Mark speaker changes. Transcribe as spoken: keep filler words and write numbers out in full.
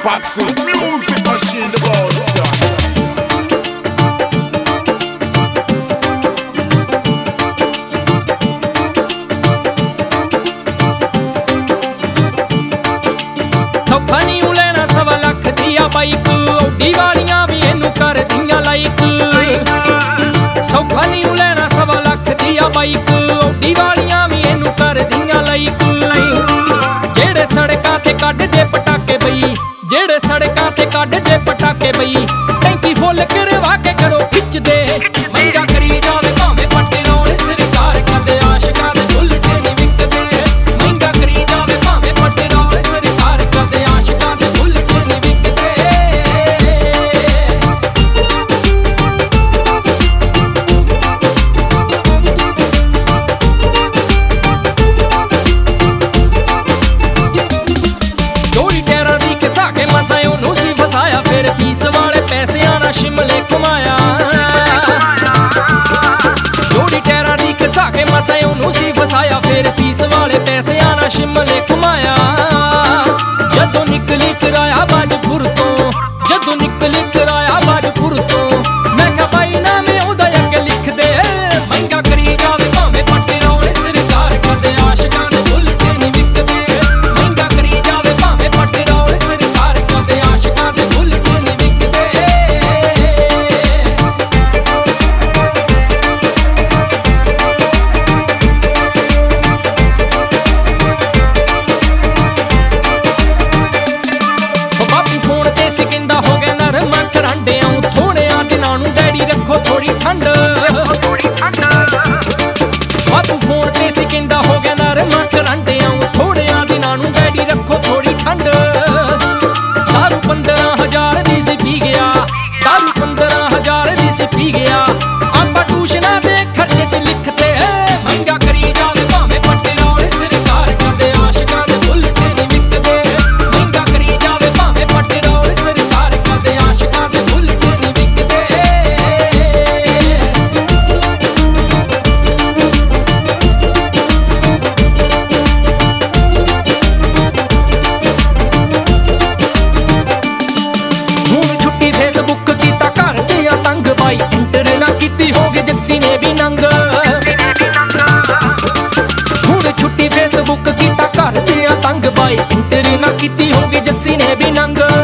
Speaker 1: Popsy, music machine, the ball.
Speaker 2: ਸੌਖਾ ਨੀ ਲੈਣਾ ਸਵਾ ਲੱਖ ਦੀ ਆ ਬਾਈਕ, ਔਡੀ ਵਾਲੀਆਂ ਵੀ ਇਹਨੂੰ ਕਰਦੀਆਂ ਲਾਈਕ। ਸੌਖਾ ਨੀ ਲੈਣਾ ਸਵਾ ਲੱਖ ਦੀ ਆ ਬਾਈਕ, ਔਡੀ ਵਾਲੀਆਂ ਵੀ ਇਹਨੂੰ ਕਰਦੀਆਂ ਲਾਈਕ। ਜਿਹੜੇ ਸੜਕਾਂ ਤੇ ਕੱਢ ਜੇ ਪਟਾਕੇ ਬਈ, ਜਿਹੜੇ ਸੜਕਾਂ ਤੇ ਕੱਢ ਜੇ ਪਟਾਕੇ ਬਈ, ਟੈਂਕੀ ਫੁੱਲ ਕਰਵਾ ਕੇ ਕਰੋ ਖਿੱਚਦੇ। ਮਹਿੰਗਾ ਕਰੀ ਜਾਵੇ ਭਾਵੇਂ ਪੱਟੇ ਲਾਉਣ ਸਰਕਾਰ, ਕਦੇ ਆਸ਼ਕਾਂ ਦੇ ਬੁੱਲਟ ਨਹੀਂ ਵਿਕਦੇ। ਮਹਿੰਗਾ ਕਰੀ ਜਾਵੇ ਭਾਵੇਂ ਪੱਟੇ ਲਾਉਣ ਸਰਕਾਰ, ਕਦੇ ਆਸ਼ਕਾਂ ਦੇ ਬੁੱਲਟ ਨਹੀਂ ਵਿਕਦੇ। ਜੋੜੀ ਟੈਰਾਂ ਦੀ ਘਸਾ ਕੇ ਮਸਾਂ ਉਹਨੂੰ ਸੀ ਫਸਾਇਆ, ਫਿਰ ਫੀਸ ਵਾਲੇ ਪੈਸਿਆਂ ਨਾਲ ਸ਼ਿਮਲੇ ਘੁਮਾਇਆ। ਜੋੜੀ ਟੈਰਾਂ ਦੀ ਘਸਾ ਕੇ ਮਸਾਂ ਉਹਨੂੰ ਸੀ ਫਸਾਇਆ, ਫਿਰ ਫੀਸ ਵਾਲੇ ਪੈਸਿਆਂ ਨਾਲ ਸ਼ਿਮਲੇ ਘੁਮਾਇਆ। ਜਦੋਂ ਨਿਕਲੀ ਕਿਰਾਇਆ ਬਾਜਪੁਰ ਤੋਂ, ਜਦੋਂ ਨਿਕਲੀ ਕਿਰਾਇਆ ਬਾਜਪੁਰ ਤੋਂ, ਮੈਂ ਕਿਹਾ ਬਾਈ ਨਾ ਮੈਂ ਉਹਦਾ ਅੱਗੇ ਲਿਖ ਦੇ। ਮਹਿੰਗਾ ਕਰੀ ਜਾਵੇ ਭਾਵੇਂ ਪੱਟੇ ਲਾਉਣ ਸਰਕਾਰ, ਕਦੇ ਆਸ਼ਕਾਂ ਦੇ ਬੁੱਲਟ ਨਹੀਂ ਵਿਕਦੇ। ਮਹਿੰਗਾ ਕਰੀ ਜਾਵੇ ਭਾਵੇਂ ਪੱਟੇ ਲਾਉਣ ਸਰਕਾਰ, ਕਦੇ ਆਸ਼ਕਾਂ ਦੇ ਬੁੱਲਟ ਨਹੀਂ ਵਿਕਦੇ। ਬਾਪੂ ਫੋਨ ਤੇ ਸੀ ਕਹਿੰਦਾ ਹੋ ਗਿਆ ਨਰਮਾ ਕਰਾਂਡਿਆਂ, ਥੋੜਿਆਂ ਦਿਨਾਂ ਨੂੰ ਡੈਡੀ ਰੱਖੋ ਥੋੜੀ ਠੰਡ। ਬਾਪੂ ਫੋਨ ਤੇ ਸੀ ਕਹਿੰਦਾ ਹੋ ਗਿਆ ਨਰਮਾ ਕਰਾਂਡਿਆਂ, ਥੋੜਿਆਂ ਦਿਨਾਂ ਨੂੰ ਡੈਡੀ ਰੱਖੋ ਥੋੜੀ ਠੰਡ। ਦਾਰੂ ਪੰਦਰਾਂ ਹਜ਼ਾਰ ਦੀ ਸੀ ਪੀ ਗਿਆ, ਦਾਰੂ ਪੰਦਰਾਂ ਹਜ਼ਾਰ ਦੀ ਸੀ ਪੀ ਗਿਆ। ਆਪਾਂ ਟਿਊਸ਼ਨਾਂ ਦੇ ਖਰਚੇ ਤੇ ਲਿਖਤੇ। ਮਹਿੰਗਾ ਕਰੀ ਜਾਵੇ ਭਾਵੇਂ ਪੱਟੇ ਲਾਉਣ ਸਰਕਾਰ, ਕਦੇ ਆਸ਼ਕਾਂ ਦੇ ਬੁੱਲਟ ਨਹੀਂ ਵਿਕਦੇ। ਮਹਿੰਗਾ ਕਰੀ ਜਾਵੇ ਭਾਵੇਂ ਪੱਟੇ ਲਾਉਣ ਸਰਕਾਰ, ਕਦੇ ਆਸ਼ਕਾਂ ਦੇ ਬੁੱਲਟ ਨਹੀਂ ਵਿਕਦੇ। ਹੁਣ ਛੁੱਟੀ ਫੇਸਬੁੱਕ ਕੀਤਾ ਘਰ ਦੀਆਂ ਤੰਗ ਬਾਈ, ਇੰਟਰ ਨਾ ਕੀਤੀ ਹੋ ਗਏ ਜੱਸੀ ਨੇ ਵੀ ਨੰਗ। ਹੁਣ ਛੁੱਟੀ ਫੇਸਬੁੱਕ ਕੀਤਾ ਘਰ ਦੀਆਂ ਤੰਗ ਬਾਈ, ਇੰਟਰ ਨਾ ਕੀਤੀ ਹੋ ਗਈ ਜੱਸੀ ਨੇ ਵੀ ਨੰਗ।